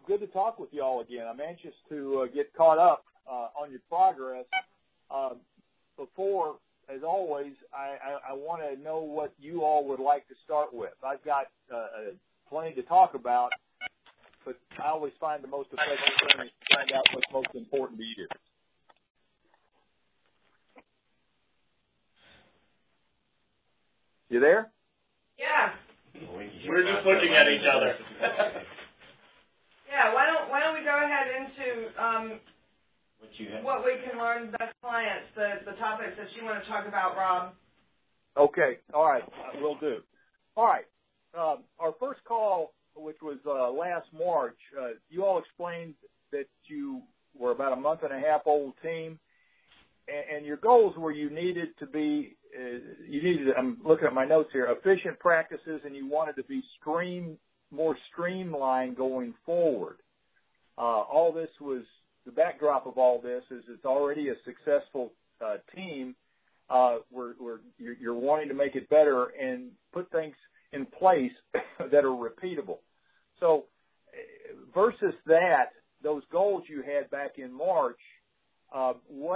good to talk with you all again. I'm anxious to get caught up on your progress. Before, as always, I want to know what you all would like to start with. I've got plenty to talk about, but I always find the most effective thing is to find out what's most important to you. You there? Yeah. We're just looking at each other. Yeah. Why don't we go ahead into what we can learn best clients, the topics that you want to talk about, Rob. Okay. All right. Will do. All right. Our first call, which was last March, you all explained that you were about a month and a half old team, and your goals were you needed, I'm looking at my notes here, efficient practices, and you wanted to be more streamlined going forward. All this was, the backdrop of all this is it's already a successful team. You're wanting to make it better and put things in place that are repeatable. So versus that, those goals you had back in March, how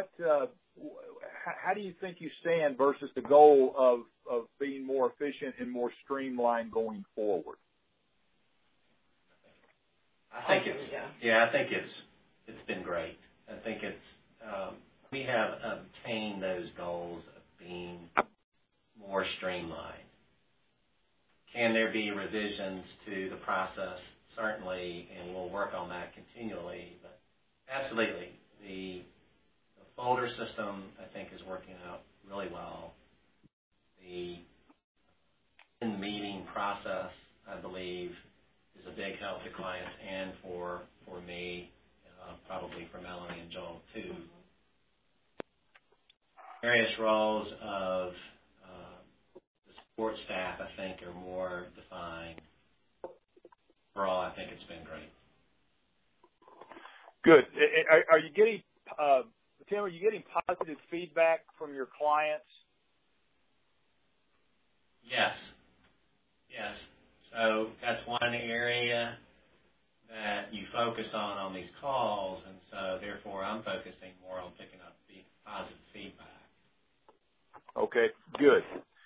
do you think you stand versus the goal of being more efficient and more streamlined going forward? I think it's been great. I think we have obtained those goals of being more streamlined. Can there be revisions to the process? Certainly, and we'll work on that continually. But absolutely, the folder system, I think, is working out really well. The in-meeting process, I believe, is a big help to clients and for me, probably for Melanie and Joel, too. Various roles of the support staff, I think, are more defined. Overall, I think it's been great. Good. Are you getting, Tim, are you getting positive feedback from your clients? Yes. So that's one area that you focus on these calls, and so therefore I'm focusing more on picking up positive feedback. Okay, good.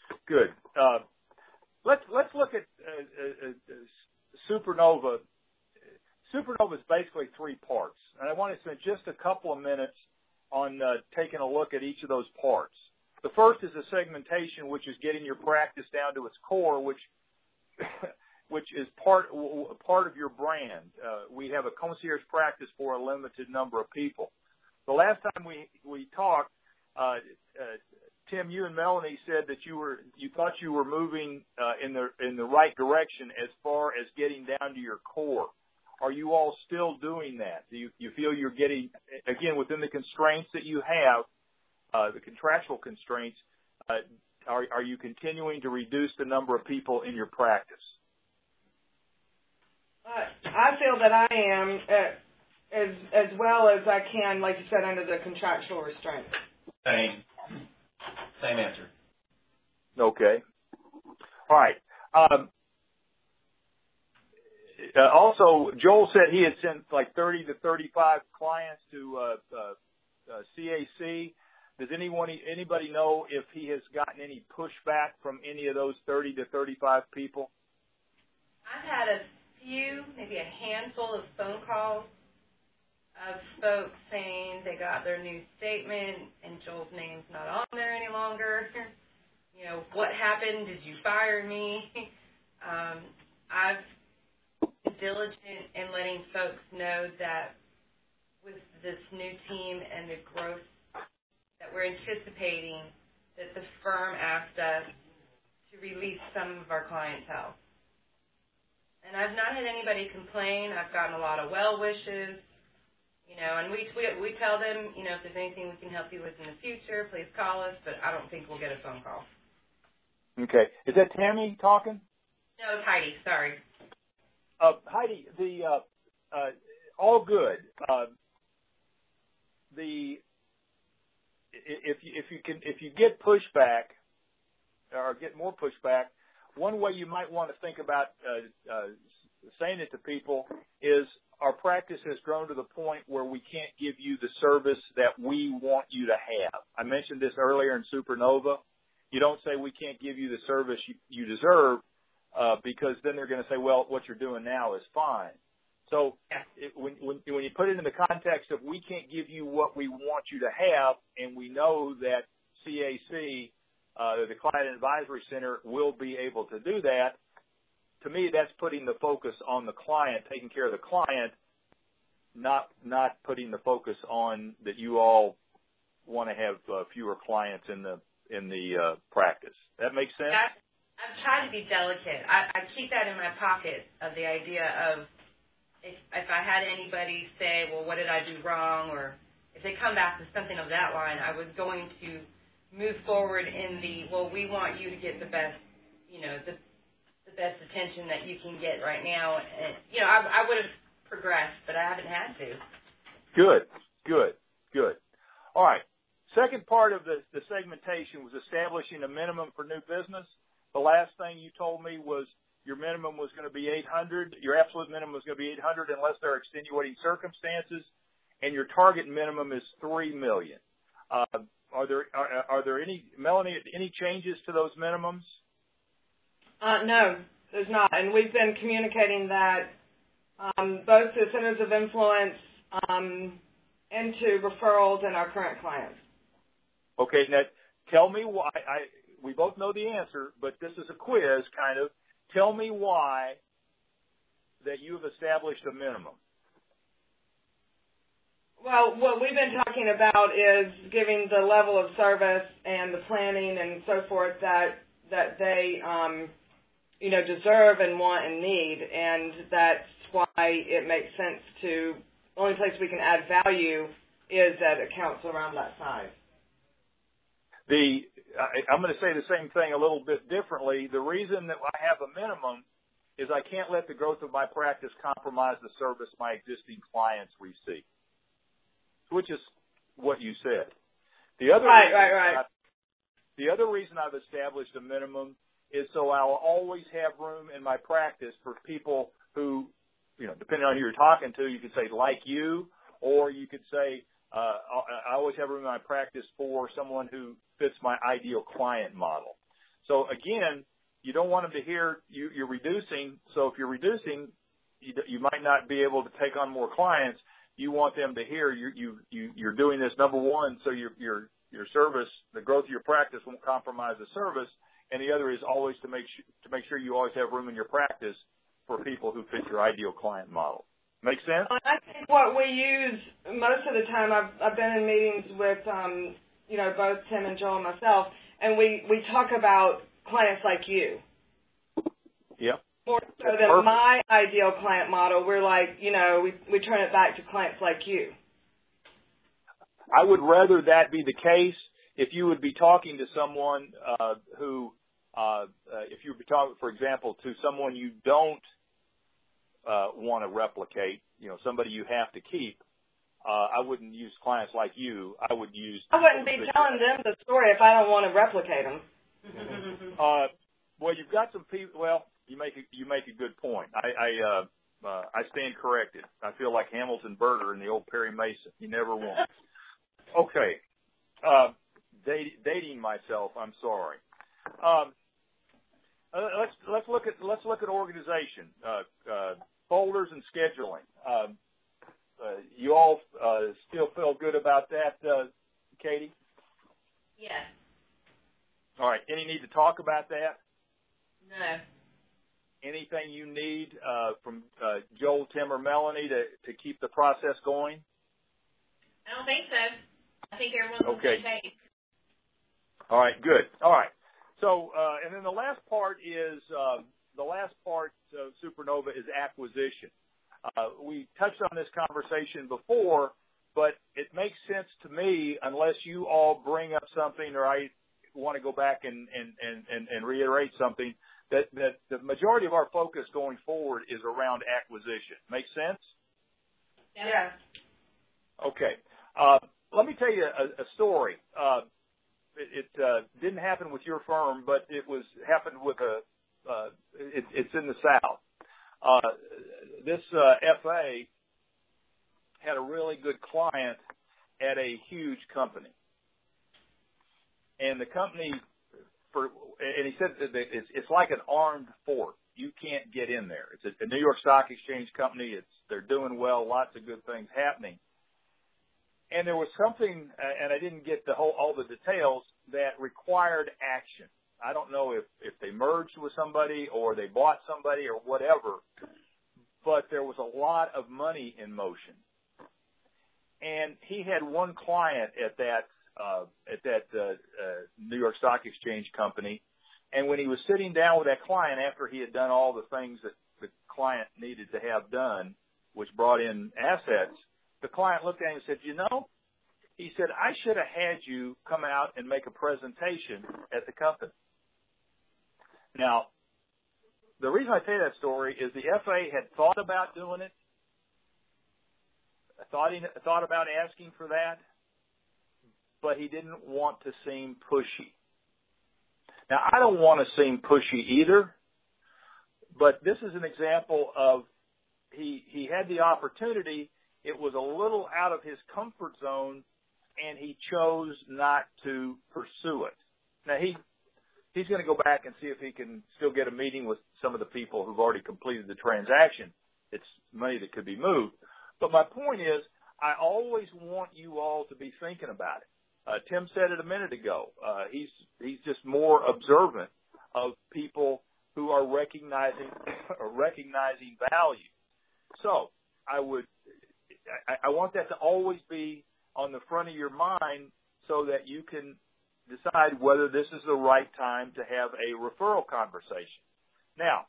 Let's look at Supernova. Supernova is basically three parts, and I want to spend just a couple of minutes on taking a look at each of those parts. The first is the segmentation, which is getting your practice down to its core, which is part of your brand. We have a concierge practice for a limited number of people. The last time we talked, Tim, you and Melanie said that you thought you were moving in the right direction as far as getting down to your core. Are you all still doing that? Do you feel you're getting, again, within the constraints that you have, the contractual constraints, are you continuing to reduce the number of people in your practice? I feel that I am as well as I can, like you said, under the contractual restraints. Same answer. Okay. All right. Also, Joel said he had sent like 30 to 35 clients to CAC. Does anybody know if he has gotten any pushback from any of those 30 to 35 people? I've had a few, maybe a handful of phone calls of folks saying they got their new statement and Joel's name's not on there any longer. You know, what happened? Did you fire me? I've been diligent in letting folks know that with this new team and the growth that we're anticipating, that the firm asked us to release some of our clientele. And I've not had anybody complain. I've gotten a lot of well wishes. You know, and we tell them, you know, if there's anything we can help you with in the future, please call us, but I don't think we'll get a phone call. Okay. Is that Tammy talking? No, it's Heidi. Sorry. Heidi, all good. If you get pushback or get more pushback, one way you might want to think about saying it to people is our practice has grown to the point where we can't give you the service that we want you to have. I mentioned this earlier in Supernova. You don't say we can't give you the service you deserve because then they're going to say, well, what you're doing now is fine. So when you put it in the context of we can't give you what we want you to have, and we know that CAC, the Client Advisory Center, will be able to do that, to me that's putting the focus on the client, taking care of the client, not putting the focus on that you all want to have fewer clients in the practice. That makes sense? I've tried to be delicate. I keep that in my pocket of the idea of if I had anybody say, well, what did I do wrong, or if they come back with something of that line, I was going to move forward in well, we want you to get the best, the best attention that you can get right now. And, I would have progressed, but I haven't had to. Good. All right. Second part of the segmentation was establishing a minimum for new business. The last thing you told me was your minimum was going to be 800. Your absolute minimum was going to be 800 unless there are extenuating circumstances, and your target minimum is $3 million. Are there any, Melanie, any changes to those minimums? No, there's not, and we've been communicating that both to centers of influence into referrals and our current clients. Okay, now tell me why. We both know the answer, but this is a quiz, kind of. Tell me why that you've established a minimum. Well, what we've been talking about is giving the level of service and the planning and so forth that they, deserve and want and need, and that's why it makes sense to. The only place we can add value is at accounts around that size. I'm going to say the same thing a little bit differently. The reason that I have a minimum is I can't let the growth of my practice compromise the service my existing clients receive, which is what you said. The other right. The other reason I've established a minimum is so I'll always have room in my practice for people who, depending on who you're talking to, you could say like you, or you could say I always have room in my practice for someone who fits my ideal client model. So again, you don't want them to hear you're reducing. So if you're reducing, you might not be able to take on more clients. You want them to hear you're doing this, number one, so your service, the growth of your practice won't compromise the service, and the other is always to make sure you always have room in your practice for people who fit your ideal client model. Make sense? I think what we use most of the time, I've been in meetings with, both Tim and Joel and myself, and we talk about clients like you. Yep. More so than my ideal client model, we're like, we turn it back to clients like you. I would rather that be the case if you would be talking to someone who, if you would be talking, for example, to someone you don't want to replicate, somebody you have to keep. I wouldn't use clients like you. I wouldn't be telling them the story if I don't want to replicate them. Well, you've got some people. Well, you make a good point. I stand corrected. I feel like Hamilton Berger in the old Perry Mason. You never won. Okay. Dating myself. I'm sorry. Let's look at organization, folders and scheduling. You all still feel good about that, Katie? Yes. All right. Any need to talk about that? No. Anything you need from Joel, Tim, or Melanie to keep the process going? I don't think so. I think everyone's on the same page. All right. Good. All right. So, and then the last part of Supernova is acquisition. We touched on this conversation before, but it makes sense to me unless you all bring up something or I want to go back and reiterate something that the majority of our focus going forward is around acquisition. Make sense? Yeah. Okay. Let me tell you a story. It didn't happen with your firm, but it happened with it's in the South. This FA had a really good client at a huge company. And the company, and he said that it's like an armed fort. You can't get in there. It's a New York Stock Exchange company. They're doing well, lots of good things happening. And there was something, and I didn't get all the details, that required action. I don't know if they merged with somebody or they bought somebody or whatever, but there was a lot of money in motion. And he had one client at that New York Stock Exchange company, and when he was sitting down with that client after he had done all the things that the client needed to have done, which brought in assets, the client looked at him and said, he said, I should have had you come out and make a presentation at the company. Now, the reason I tell you that story is the FA had thought about doing it, thought about asking for that, but he didn't want to seem pushy. Now, I don't want to seem pushy either, but this is an example of he had the opportunity. It was a little out of his comfort zone, and he chose not to pursue it. Now, he's going to go back and see if he can still get a meeting with some of the people who've already completed the transaction. It's money that could be moved. But my point is, I always want you all to be thinking about it. Tim said it a minute ago. He's just more observant of people who are recognizing value. So I want that to always be on the front of your mind so that you can decide whether this is the right time to have a referral conversation. Now,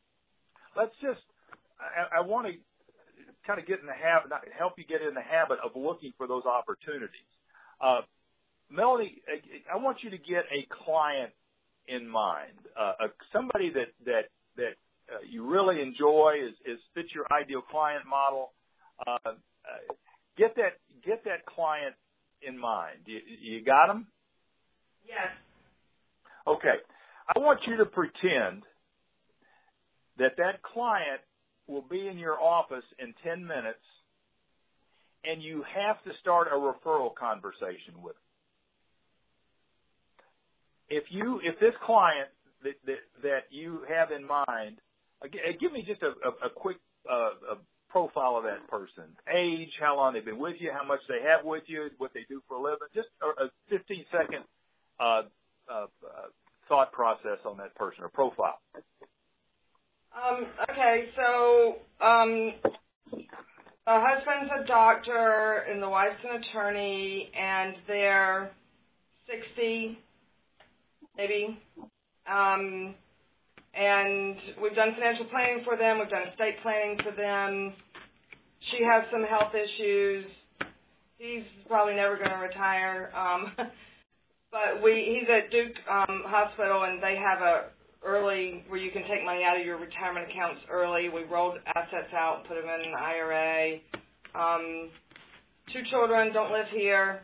I want to kind of get in the habit, help you get in the habit of looking for those opportunities. Melanie, I want you to get a client in mind, somebody that you really enjoy, fits your ideal client model. Get that client in mind. You got them? Yes. Okay. I want you to pretend that client will be in your office in 10 minutes, and you have to start a referral conversation with them. If this client that you have in mind, give me just a quick profile of that person. Age, how long they've been with you, how much they have with you, what they do for a living, just a 15-second thought process on that person, or profile. Okay, so the husband's a doctor and the wife's an attorney, and they're 60, maybe. And we've done financial planning for them. We've done estate planning for them. She has some health issues. He's probably never going to retire. But he's at Duke Hospital, and they have a early where you can take money out of your retirement accounts early. We rolled assets out, put them in an IRA. 2 children, don't live here.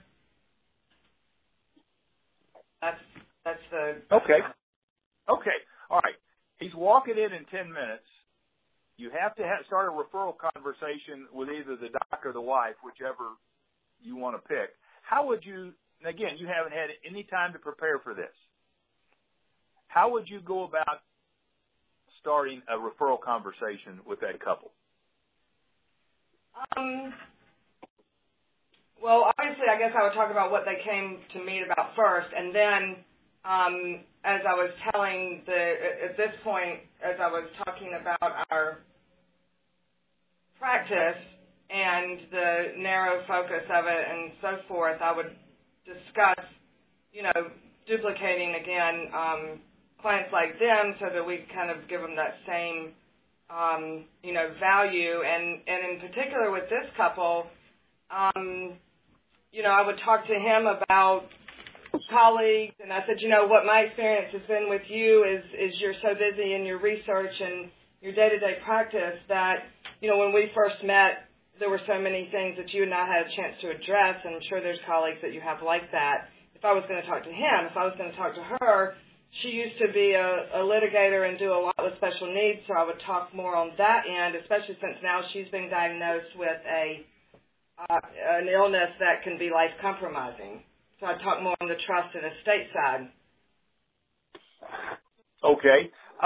That's the... Okay. All right. He's walking in 10 minutes. You have to start a referral conversation with either the doc or the wife, whichever you want to pick. How would you, and again, you haven't had any time to prepare for this. How would you go about starting a referral conversation with that couple? Well, obviously, I guess I would talk about what they came to meet about first, and then as I was telling at this point, as I was talking about our practice and the narrow focus of it and so forth, I would discuss, duplicating again clients like them so that we kind of give them that same, value. And in particular with this couple, I would talk to him about colleagues, and I said, what my experience has been with you is you're so busy in your research and your day-to-day practice that, when we first met, there were so many things that you and I had a chance to address, and I'm sure there's colleagues that you have like that. If I was going to talk to him, if I was going to talk to her, she used to be a litigator and do a lot with special needs, so I would talk more on that end, especially since now she's been diagnosed with an illness that can be life compromising. So I'd talk more on the trust and estate side. Okay.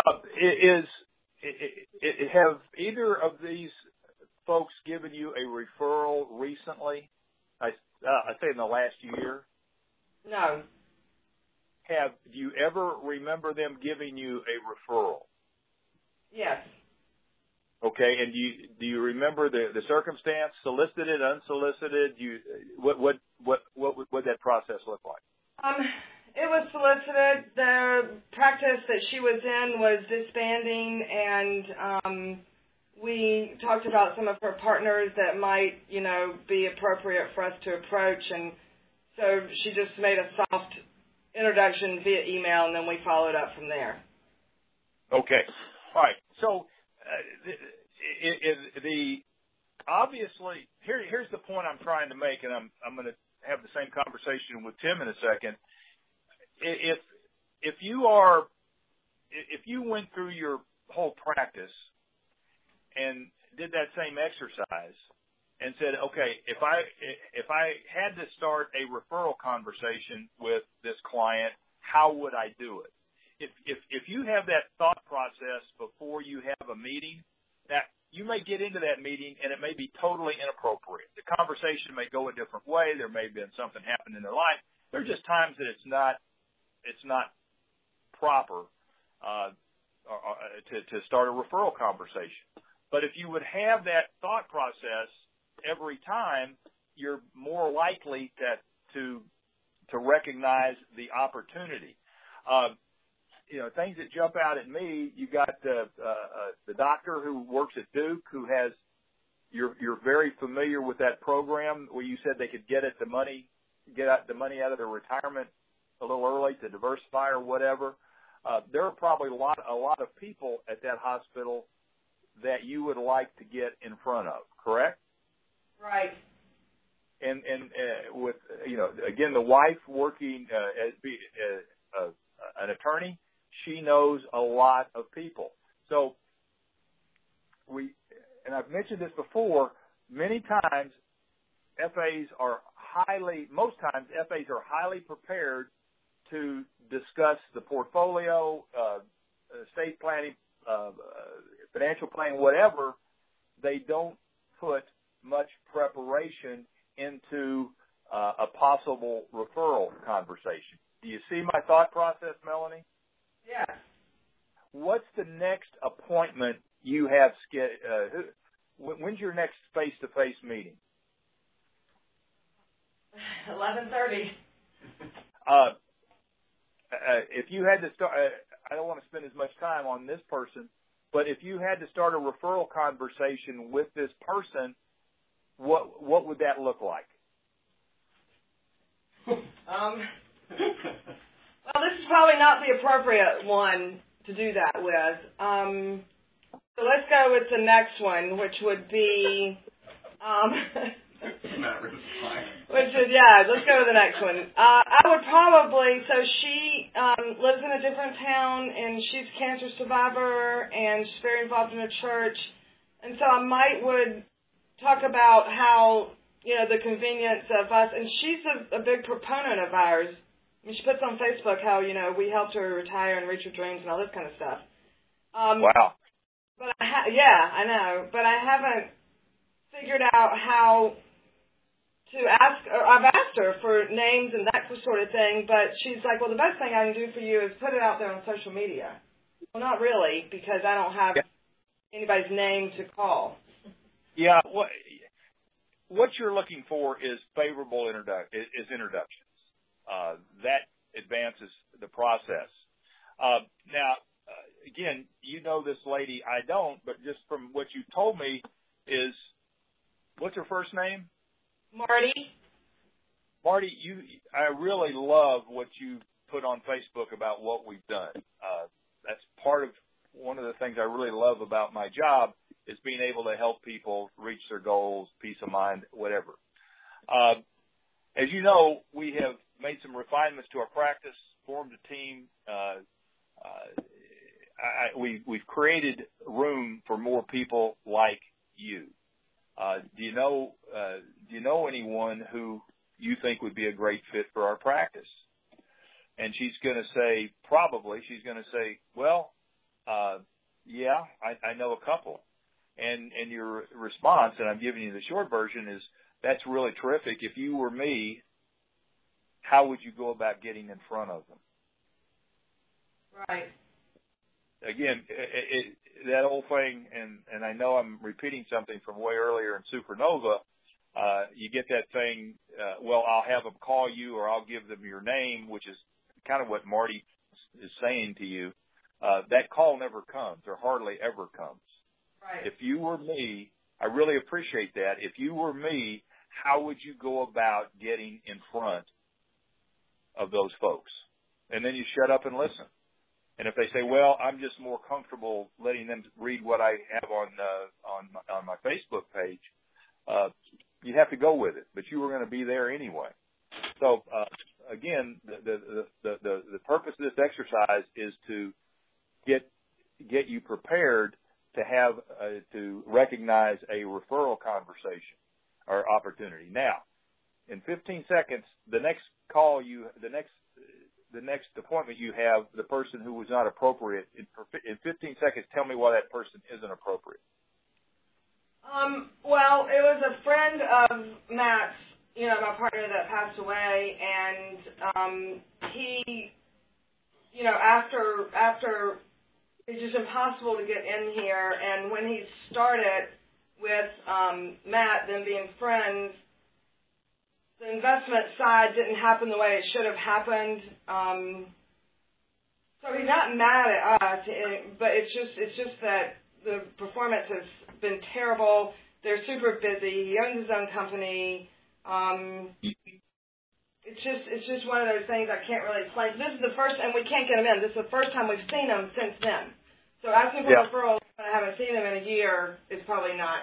Have either of these folks given you a referral recently? I say in the last year. No. Do you ever remember them giving you a referral? Yes. Okay, and do you remember the circumstance? Solicited, unsolicited? What would that process look like? It was solicited. The practice that she was in was disbanding, and we talked about some of her partners that might, be appropriate for us to approach, and so she just made a soft introduction via email, and then we followed up from there. Okay. All right. So obviously, here's the point I'm trying to make, and I'm going to have the same conversation with Tim in a second. If you went through your whole practice and did that same exercise and said, okay, if I had to start a referral conversation with this client, how would I do it? If you have that thought process before you have a meeting, that you may get into that meeting and it may be totally inappropriate. The conversation may go a different way. There may have been something happen in their life. There are just times that it's not proper to start a referral conversation. But if you would have that thought process every time, you're more likely to recognize the opportunity. Things that jump out at me. You got the doctor who works at Duke, who has. You're very familiar with that program where you said they could get the money out of their retirement a little early to diversify or whatever. There are probably a lot of people at that hospital that you would like to get in front of, correct? Right. And with again, the wife working as an attorney, she knows a lot of people. So and I've mentioned this before, many times most times FAs are highly prepared to discuss the portfolio, estate planning, financial planning, whatever. They don't put much preparation into a possible referral conversation. Do you see my thought process, Melanie? Yes. What's the next appointment you have scheduled? When's your next face-to-face meeting? 11:30. If you had to start, I don't want to spend as much time on this person, but if you had to start a referral conversation with this person, what would that look like? Well, this is probably not the appropriate one to do that with. So let's go with the next one, which would be, let's go with the next one. I would probably, so she lives in a different town, and she's a cancer survivor, and she's very involved in a church, and so I would talk about how, the convenience of us, and she's a big proponent of ours. I mean, she puts on Facebook how, we helped her retire and reach her dreams and all this kind of stuff. Wow. But I know. But I haven't figured out how to ask, or I've asked her for names and that sort of thing, but she's like, well, the best thing I can do for you is put it out there on social media. Well, not really, because I don't have anybody's name to call. Yeah, what you're looking for is favorable introductions. That advances the process. Now, again, you know this lady, I don't, but just from what you told me is, what's her first name? Marty. Marty, I really love what you put on Facebook about what we've done. That's one of the things I really love about my job is being able to help people reach their goals, peace of mind, whatever. As you know, we have made some refinements to our practice, formed a team, we've created room for more people like you. Do you know anyone who you think would be a great fit for our practice? And she's going to say, well, yeah, I know a couple. And your response, and I'm giving you the short version, is that's really terrific. If you were me, how would you go about getting in front of them? Right. Again, that old thing, and I know I'm repeating something from way earlier in Supernova, you get that thing, well, I'll have them call you or I'll give them your name, which is kind of what Marty is saying to you. That call never comes or hardly ever comes. Right. If you were me, I really appreciate that. If you were me, how would you go about getting in front of those folks? And then you shut up and listen. And if they say, well, I'm just more comfortable letting them read what I have on my Facebook page, you have to go with it. But you were going to be there anyway. So again, the purpose of this exercise is to get you prepared to have to recognize a referral conversation or opportunity. Now, in 15 seconds, the next appointment you have, the person who was not appropriate, in 15 seconds, tell me why that person isn't appropriate. Well, it was a friend of Matt's, my partner that passed away, and he, after it's just impossible to get in here, and when he started with Matt, them being friends, the investment side didn't happen the way it should have happened. So he's not mad at us, but it's just that the performance has been terrible. They're super busy. He owns his own company. It's just one of those things I can't really explain. So this is the first, and we can't get him in. This is the first time we've seen him since then. So asking for referrals when I haven't seen him in a year is probably not.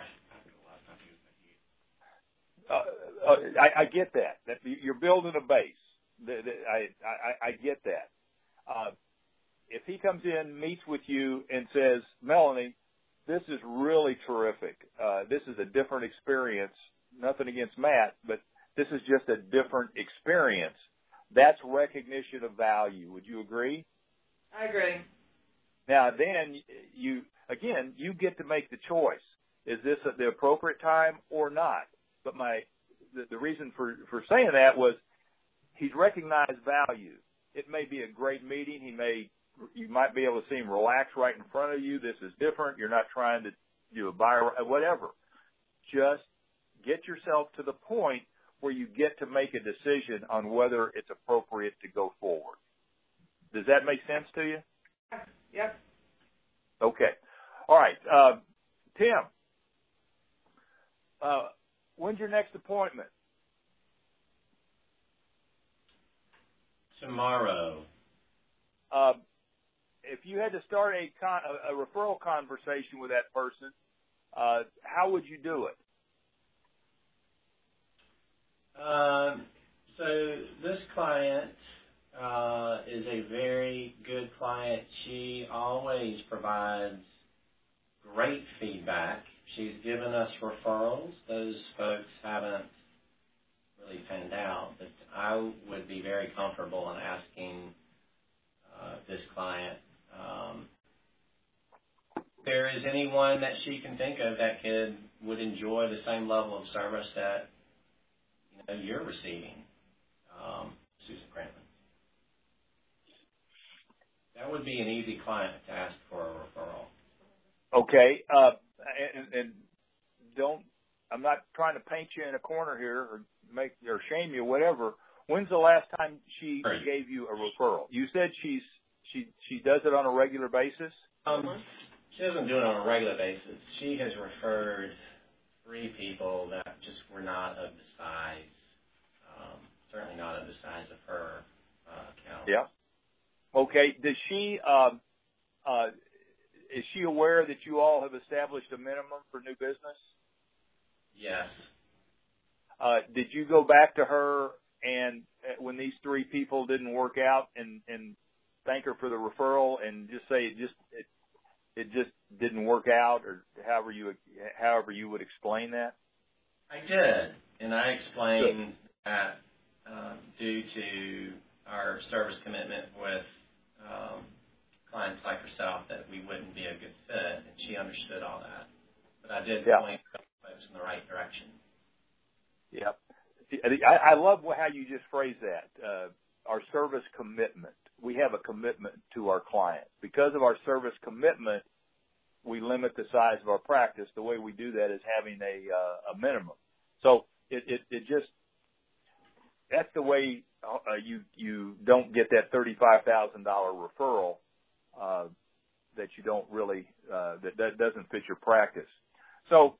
I get that. You're building a base. I get that. If he comes in, meets with you, and says, Melanie, this is really terrific. This is a different experience. Nothing against Matt, but this is just a different experience. That's recognition of value. Would you agree? I agree. Now, then you get to make the choice. Is this at the appropriate time or not? But the reason for saying that was he's recognized value. It may be a great meeting. You might be able to see him relax right in front of you. This is different. You're not trying to do a buy or whatever. Just get yourself to the point where you get to make a decision on whether it's appropriate to go forward. Does that make sense to you? Yep. Okay. All right. Tim, when's your next appointment? Tomorrow. If you had to start a referral conversation with that person, how would you do it? So this client is a very good client. She always provides great feedback. She's given us referrals. Those folks haven't really panned out, but I would be very comfortable in asking this client if there is anyone that she can think of that would enjoy the same level of service that you're receiving, Susan Crampton. That would be an easy client to ask for a referral. Okay, and I'm not trying to paint you in a corner here or shame you, whatever. When's the last time she gave you a referral? You said she does it on a regular basis? She doesn't do it on a regular basis. She has referred 3 people that just were not of the size, certainly not of the size of her account. Yeah. Okay. Does she is she aware that you all have established a minimum for new business? Yes. Did you go back to her and when these 3 people didn't work out and thank her for the referral and just say it just didn't work out, or however you would explain that? I did, and I explained that due to our service commitment with clients like herself that we wouldn't be a good fit, and she understood all that. But I did point folks in the right direction. Yep. I love how you just phrased that. Our service commitment. We have a commitment to our clients. Because of our service commitment, we limit the size of our practice. The way we do that is having a minimum. So it just, that's the way you don't get that $35,000 referral that you don't really, that doesn't fit your practice. So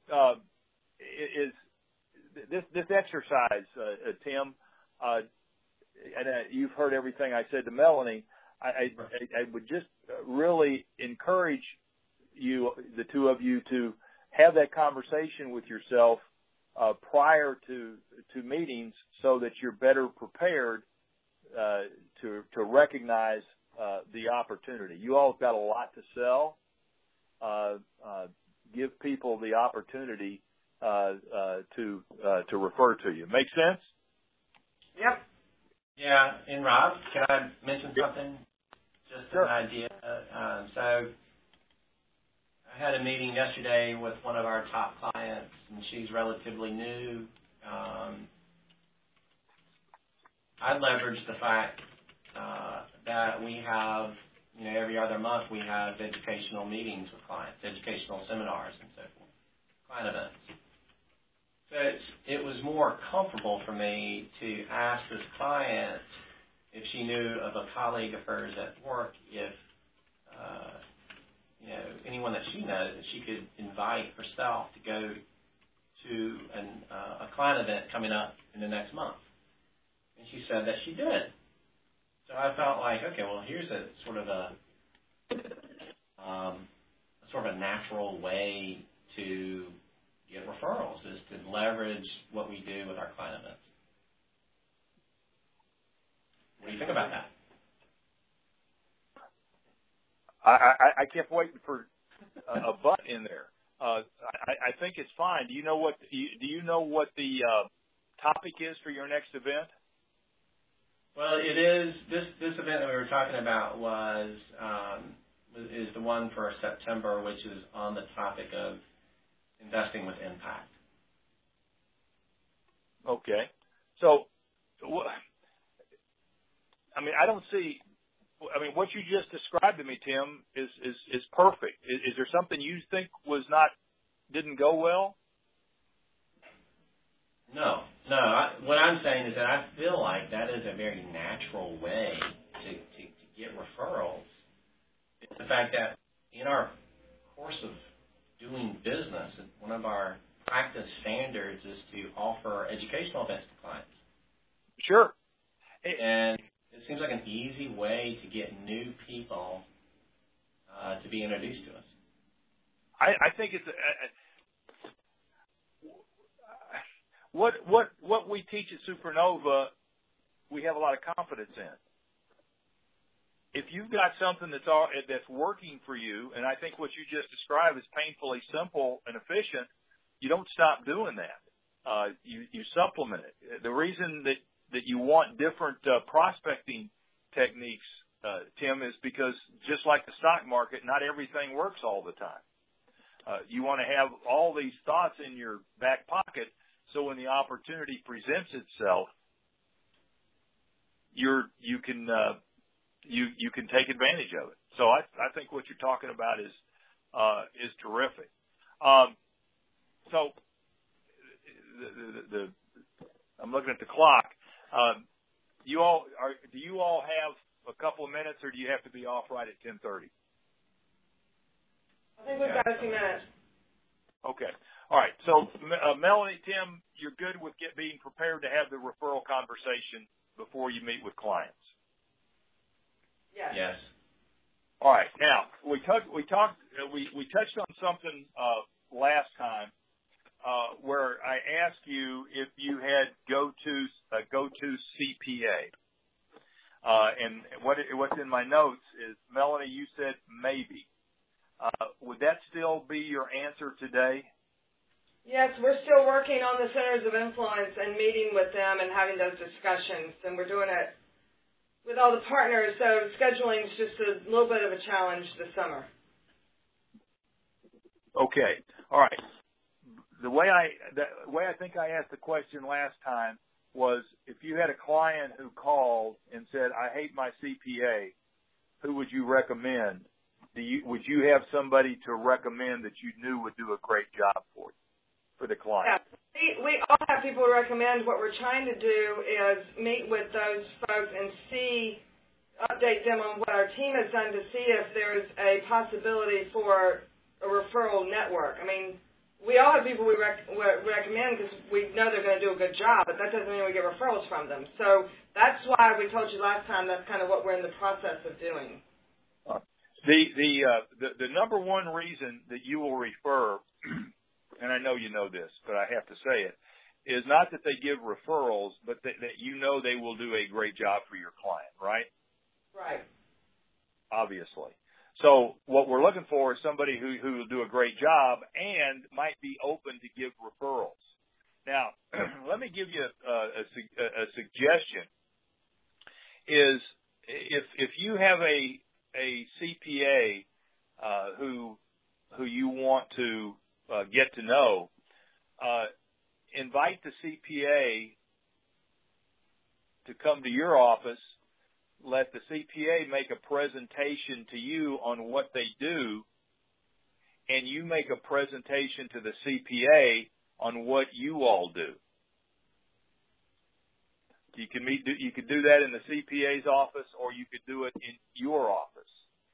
this exercise, Tim, and you've heard everything I said to Melanie, I would just really encourage you, the two of you, to have that conversation with yourself prior to meetings so that you're better prepared to recognize the opportunity. You all have got a lot to sell. Give people the opportunity to refer to you. Make sense? Yep. Yeah, and Rob, can I mention something? Just Sure. an idea. So I had a meeting yesterday with one of our top clients, and she's relatively new. I leveraged the fact that we have, every other month we have educational meetings with clients, educational seminars and so forth, client events. So it was more comfortable for me to ask this client if she knew of a colleague of hers at work, if anyone that she knows that she could invite herself to go to a client event coming up in the next month. And she said that she did. So I felt like, okay, well, here's a sort of a natural way to get referrals, is to leverage what we do with our client events. What do you think about that? I kept waiting for a but in there. I think it's fine. Do you know what the topic is for your next event? Well, it is this event that we were talking about is the one for September, which is on the topic of investing with impact. Okay. So, I don't see. What you just described to me, Tim, is perfect. Is there something you think didn't go well? No. What I'm saying is that I feel like that is a very natural way to get referrals. It's the fact that in our course of doing business, one of our practice standards is to offer educational events to clients. Sure. And it seems like an easy way to get new people to be introduced to us. I think it's what we teach at Supernova, we have a lot of confidence in. If you've got something that's working for you, and I think what you just described is painfully simple and efficient, you don't stop doing that. You supplement it. The reason that you want different prospecting techniques, Tim, is because just like the stock market, not everything works all the time. You want to have all these thoughts in your back pocket, so when the opportunity presents itself, you can take advantage of it. So I think what you're talking about is terrific. So I'm looking at the clock. Do you all have a couple of minutes, or do you have to be off right at 10:30? I think we've got a few minutes. Okay. All right. So, Melanie, Tim, you're good with being prepared to have the referral conversation before you meet with clients? Yes. All right. Now, we touched on something last time where I asked you if you had go-to CPA. And what's in my notes is, Melanie, you said maybe. Would that still be your answer today? Yes, we're still working on the centers of influence and meeting with them and having those discussions, and we're doing it with all the partners, so scheduling is just a little bit of a challenge this summer. Okay. All right. The way I think I asked the question last time was, if you had a client who called and said, I hate my CPA, who would you recommend? Would you have somebody to recommend that you knew would do a great job for the client? Yeah. We all have people to recommend. What we're trying to do is meet with those folks and update them on what our team has done to see if there's a possibility for a referral network. I mean, we all have people we recommend because we know they're going to do a good job, but that doesn't mean we get referrals from them. So that's why we told you last time that's kind of what we're in the process of doing. The number one reason that you will refer, and I know you know this, but I have to say it, is not that they give referrals, but that you know they will do a great job for your client, right? Right. Obviously. So what we're looking for is somebody who will do a great job and might be open to give referrals. Now, let me give you a suggestion. Is if you have a CPA who you want to get to know, invite the CPA to come to your office. Let the CPA make a presentation to you on what they do, and you make a presentation to the CPA on what you all do. You could do that in the CPA's office, or you could do it in your office.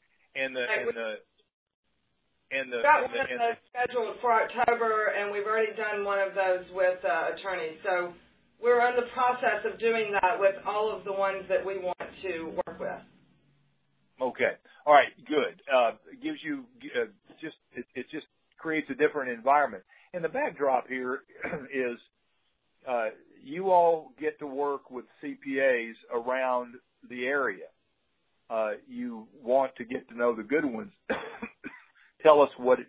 We've got one of those scheduled for October, and we've already done one of those with attorneys. So we're in the process of doing that with all of the ones that we want to work with. Okay. All right. Good. It gives you it just creates a different environment. And the backdrop here is you all get to work with CPAs around the area. You want to get to know the good ones. Tell us what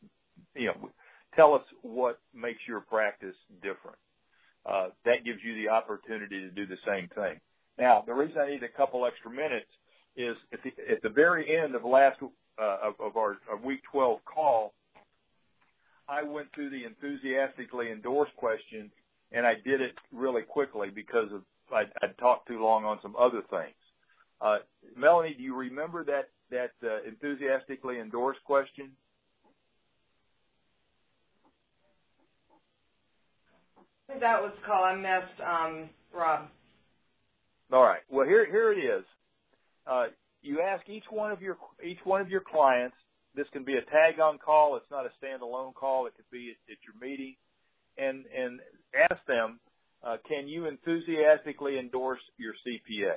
makes your practice different. That gives you the opportunity to do the same thing. Now, the reason I need a couple extra minutes is at the very end of our week 12 call, I went through the enthusiastically endorsed question, and I did it really quickly because I'd talked too long on some other things. Melanie, do you remember that enthusiastically endorsed question? I think that was called. I missed, Rob. All right. Well, here it is. You ask each one of your clients. This can be a tag-on call. It's not a standalone call. It could be at your meeting, and ask them, can you enthusiastically endorse your CPA?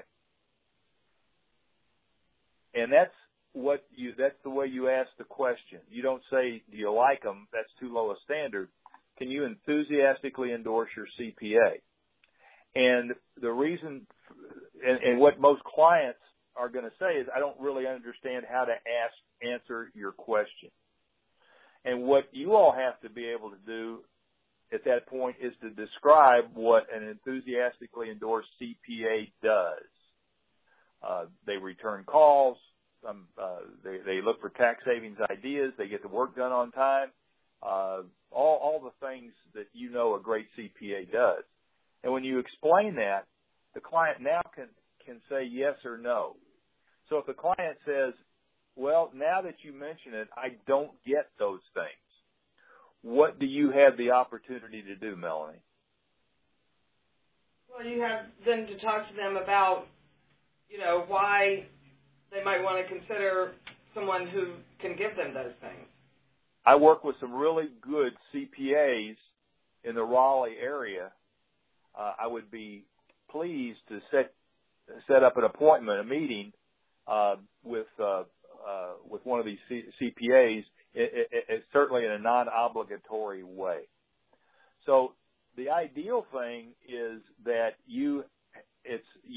And that's the way you ask the question. You don't say, do you like them? That's too low a standard. Can you enthusiastically endorse your CPA? And the reason, and what most clients are going to say is, I don't really understand how to answer your question. And what you all have to be able to do at that point is to describe what an enthusiastically endorsed CPA does. They return calls. They look for tax savings ideas. They get the work done on time. All the things that you know a great CPA does. And when you explain that, the client now can say yes or no. So if the client says, well, now that you mention it, I don't get those things, what do you have the opportunity to do, Melanie? Well, you have then to talk to them about, why they might want to consider someone who can give them those things. I work with some really good CPAs in the Raleigh area. I would be pleased to set up an appointment, a meeting with one of these CPAs, certainly in a non-obligatory way. So the ideal thing is that you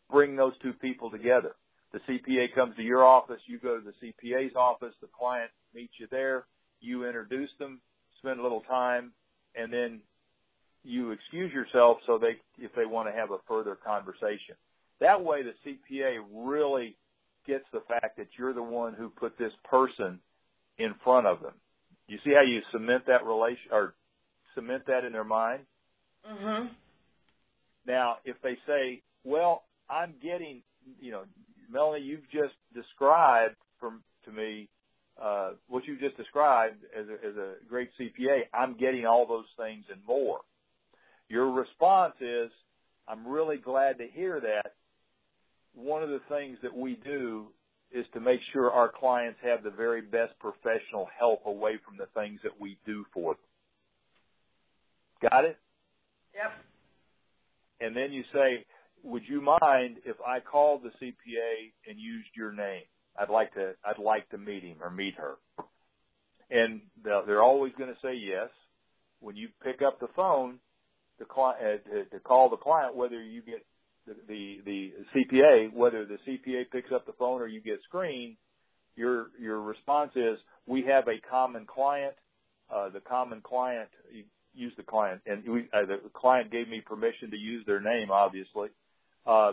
bring those two people together. The CPA comes to your office, you go to the CPA's office, the client meets you there, you introduce them, spend a little time, and then you excuse yourself so if they want to have a further conversation. That way the CPA really gets the fact that you're the one who put this person in front of them. You see how you cement that cement that in their mind? Mm-hmm. Now, if they say, well, I'm getting, Melanie, you've just described to me what you just described as a great CPA. I'm getting all those things and more. Your response is, I'm really glad to hear that. One of the things that we do is to make sure our clients have the very best professional help away from the things that we do for them. Got it? Yep. And then you say, would you mind if I called the CPA and used your name? I'd like to meet him or meet her. And they're always going to say yes. When you pick up the phone to call the client, whether you get the CPA, whether the CPA picks up the phone or you get screened, your response is, we have a common client. The common client, you use the client, and the client gave me permission to use their name, obviously. I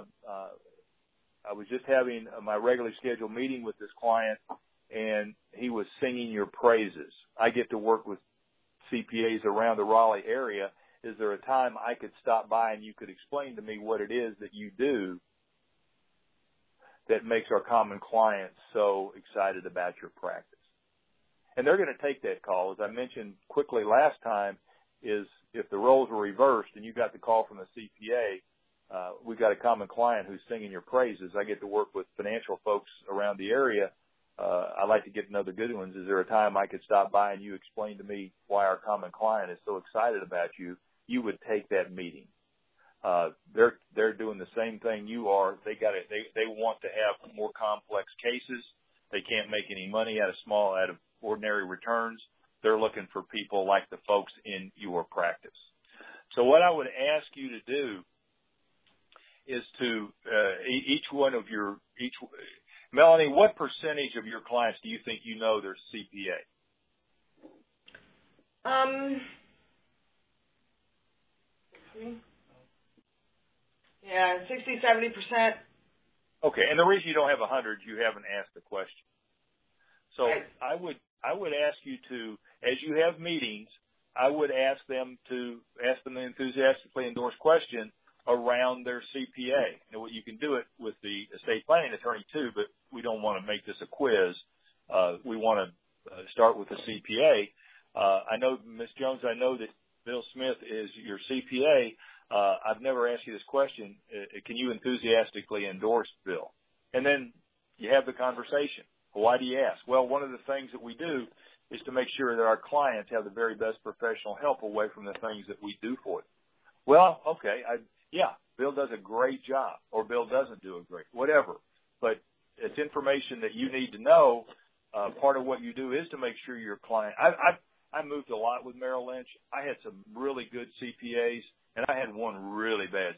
was just having my regularly scheduled meeting with this client, and he was singing your praises. I get to work with CPAs around the Raleigh area. Is there a time I could stop by and you could explain to me what it is that you do that makes our common clients so excited about your practice? And they're going to take that call. As I mentioned quickly last time, is if the roles were reversed and you got the call from the CPA, we've got a common client who's singing your praises. I get to work with financial folks around the area. I like to get to know the good ones. Is there a time I could stop by and you explain to me why our common client is so excited about you? You would take that meeting. They're doing the same thing you are. They want to have more complex cases. They can't make any money out of ordinary returns. They're looking for people like the folks in your practice. So what I would ask you to do is to Melanie, what percentage of your clients do you think you know their CPA? Yeah, 60-70%. Okay, and the reason you don't have 100, you haven't asked the question. So right. I would ask you to, as you have meetings, I would ask them an enthusiastically endorsed question around their CPA. Now, you can do it with the estate planning attorney too, but we don't want to make this a quiz. We want to start with the CPA. I know, Ms. Jones, I know that Bill Smith is your CPA. I've never asked you this question. Can you enthusiastically endorse Bill? And then you have the conversation. Why do you ask? Well, one of the things that we do is to make sure that our clients have the very best professional help away from the things that we do for them. Well, okay, Bill does a great job, or Bill doesn't do a great, whatever. But it's information that you need to know. Part of what you do is to make sure your client. I moved a lot with Merrill Lynch. I had some really good CPAs, and I had one really bad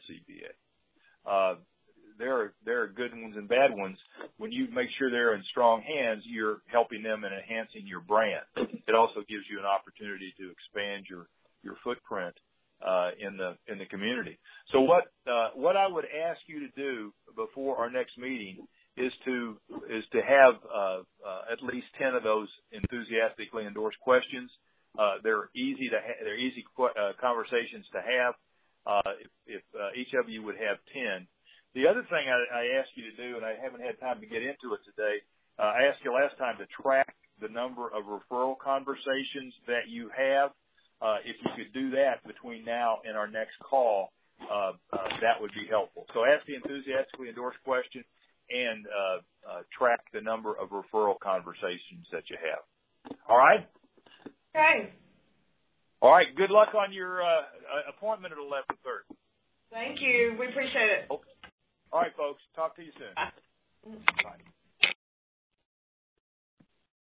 CPA. There are good ones and bad ones. When you make sure they're in strong hands, you're helping them and enhancing your brand. It also gives you an opportunity to expand your footprint in the community. So what I would ask you to do before our next meeting is to have at least 10 of those enthusiastically endorsed questions. They're easy conversations to have. If each of you would have 10. The other thing I asked you to do, and I haven't had time to get into it today, I asked you last time to track the number of referral conversations that you have. If you could do that between now and our next call, that would be helpful. So ask the enthusiastically endorsed question and track the number of referral conversations that you have. All right? Okay. All right. Good luck on your appointment at 11:30. Thank you. We appreciate it. Okay. All right, folks. Talk to you soon. Bye. Bye.